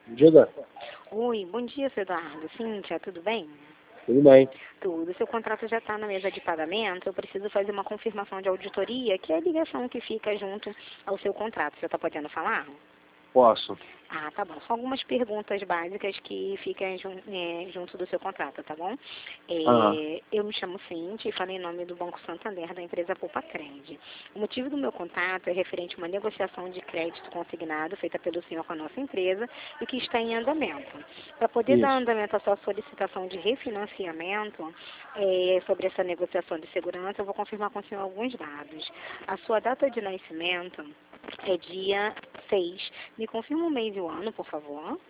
Diga. Oi, bom dia, seu Eduardo. Cíntia, tudo bem? Tudo bem. Tudo. Seu contrato já está na mesa de pagamento. Eu preciso fazer uma confirmação de auditoria, que é a ligação que fica junto ao seu contrato. Você está podendo falar? Posso. Ah, tá bom. São algumas perguntas básicas que ficam junto do seu contrato, tá bom? Ah, Eu me chamo Cíntia e falo em nome do Banco Santander, da empresa Poupa-Cred. O motivo do meu contato é referente a uma negociação de crédito consignado feita pelo senhor com a nossa empresa e que está em andamento. Para poder dar isso. andamento à sua solicitação de refinanciamento sobre essa negociação de segurança, eu vou confirmar com o senhor alguns dados. A sua data de nascimento é dia 6. Me confirma o mês e o ano, por favor.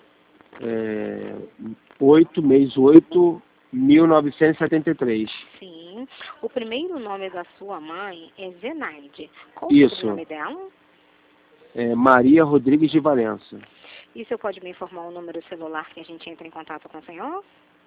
8, 1973. Sim. O primeiro nome da sua mãe é Zenaide. Qual o Isso. sobrenome dela? Maria Rodrigues de Valença. E o senhor pode me informar o número celular que a gente entra em contato com o senhor?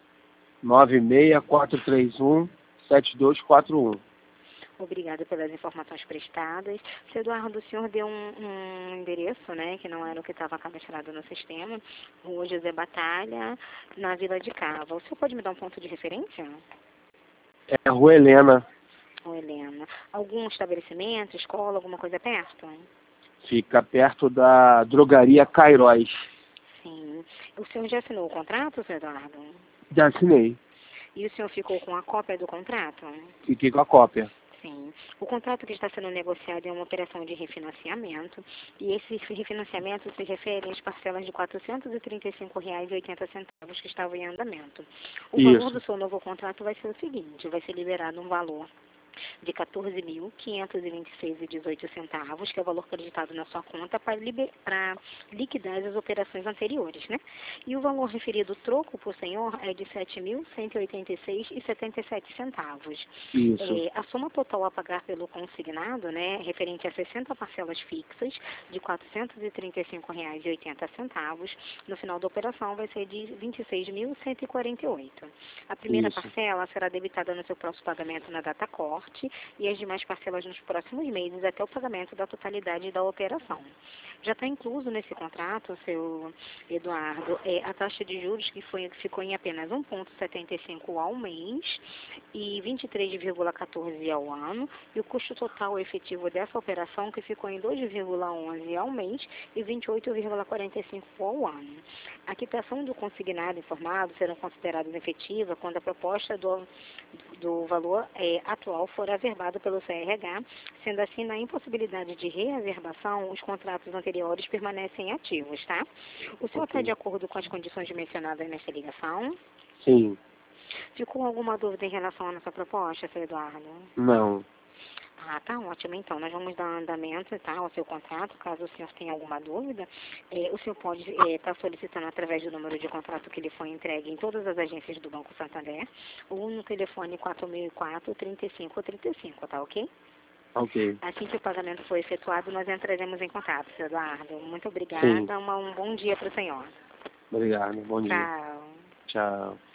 96431-7241. Obrigada pelas informações prestadas. Seu Eduardo, o senhor deu um endereço, né, que não era o que estava cadastrado no sistema, Rua José Batalha, na Vila de Cava. O senhor pode me dar um ponto de referência? É a Rua Helena. Ô, Helena, algum estabelecimento, escola, alguma coisa perto? Fica perto da drogaria Cairóis. Sim. O senhor já assinou o contrato, seu Eduardo? Já assinei. E o senhor ficou com a cópia do contrato? Fiquei com a cópia. Sim. O contrato que está sendo negociado é uma operação de refinanciamento e esse refinanciamento se refere às parcelas de R$ 435,80 que estavam em andamento. O valor Isso. do seu novo contrato vai ser o seguinte, vai ser liberado um valor de R$ 14.526,18, que é o valor acreditado na sua conta para liquidar as operações anteriores, né? E o valor referido troco por senhor é de R$ 7.186,77. Isso. A soma total a pagar pelo consignado, né, referente a 60 parcelas fixas de R$ 435,80, no final da operação vai ser de R$ 26.148. A primeira Isso. parcela será debitada no seu próximo pagamento na data corte e as demais parcelas nos próximos meses até o pagamento da totalidade da operação. Já está incluso nesse contrato, seu Eduardo, a taxa de juros que ficou em apenas 1,75 ao mês e 23,14 ao ano, e o custo total efetivo dessa operação que ficou em 2,11 ao mês e 28,45 ao ano. A quitação do consignado informado serão consideradas efetivas quando a proposta do valor atual for averbado pelo CRH, sendo assim, na impossibilidade de reaverbação, os contratos anteriores permanecem ativos, tá? O senhor está de acordo com as condições mencionadas nessa ligação? Sim. Ficou alguma dúvida em relação à nossa proposta, seu Eduardo? Não. Ah, tá ótimo. Então, nós vamos dar andamento, tá, ao seu contrato. Caso o senhor tenha alguma dúvida, o senhor pode estar solicitando através do número de contrato que lhe foi entregue em todas as agências do Banco Santander, ou no telefone 4004-3535, tá ok? Ok. Assim que o pagamento for efetuado, nós entraremos em contato, seu Eduardo. Muito Sim. obrigada. Um bom dia para o senhor. Obrigado. Bom dia. Tchau. Tchau.